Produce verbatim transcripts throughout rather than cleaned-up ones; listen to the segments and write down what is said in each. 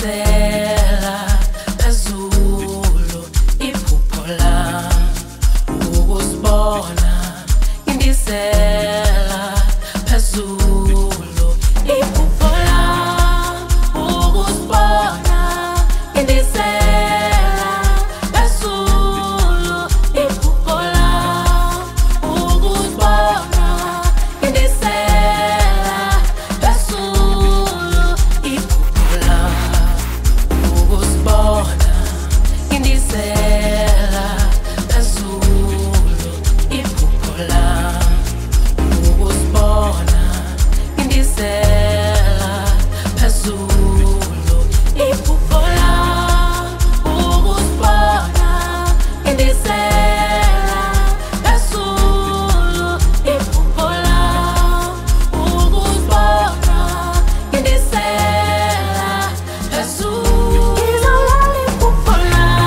ngindisela phezulu iphupho lami ukusibona ngindisela phezulu iphupho lami ukusibona ngindisela phezulu iphupho lami ukusibona ngindisela phezulu iphupho lami ukusibona ngindisela phezulu iphupho lami ukusibona ngindisela phezulu iphupho lami ukusibona ngindisela phezulu iphupho lami ukusibona ngindisela phezulu izalala iphupho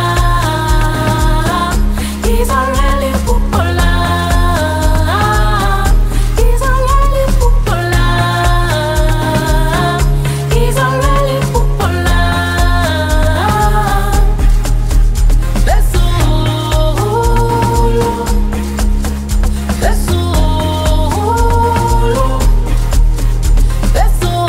lami izalala iphupho lami izalala iphupho lami izalala iphupho lami phezulu phezulu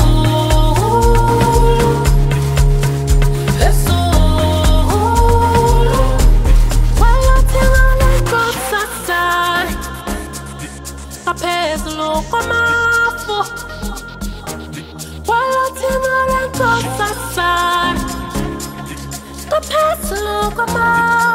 phezulu kwamafu walathina lenkosi phezulu kwamafu